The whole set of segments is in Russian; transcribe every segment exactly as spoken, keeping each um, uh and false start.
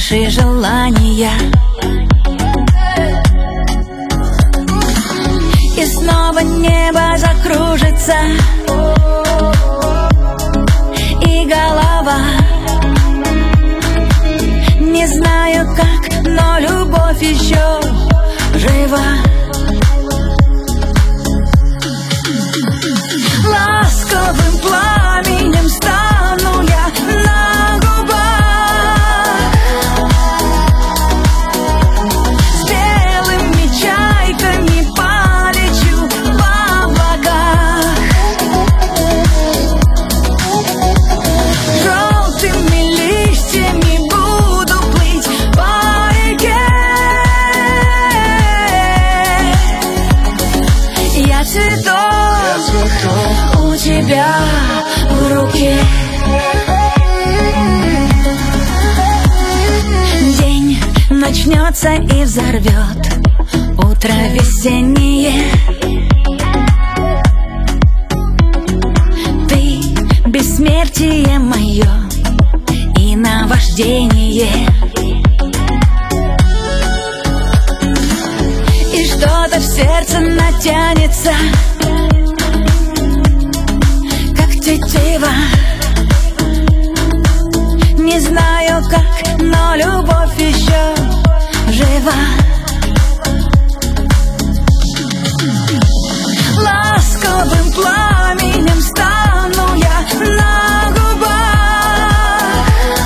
наши желания. И снова небо закружится, и голова. Не знаю как, но любовь еще жива. Ласковым пламенем стану я на губах, с белыми чайками полечу в облаках, желтыми листьями буду плыть по реке. Я цветок у тебя в руке. День начнется и взорвет утро весеннее. Ты бессмертие мое и наваждение. И что-то в сердце натянется, тетива. Не знаю как, но любовь еще жива. Ласковым пламенем стану я на губах,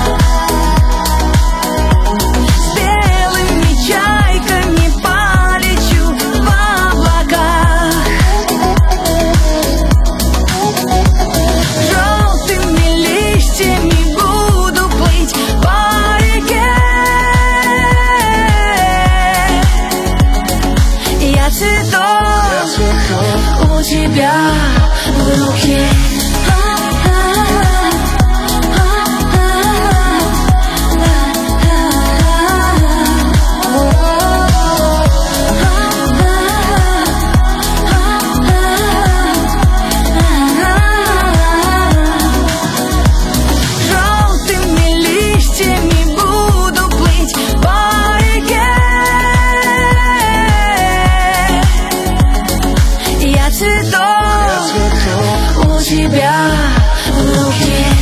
с белыми чайками полечу в облаках, буду плыть по реке. Я цветок у тебя в руке. Цветок у тебя в руке.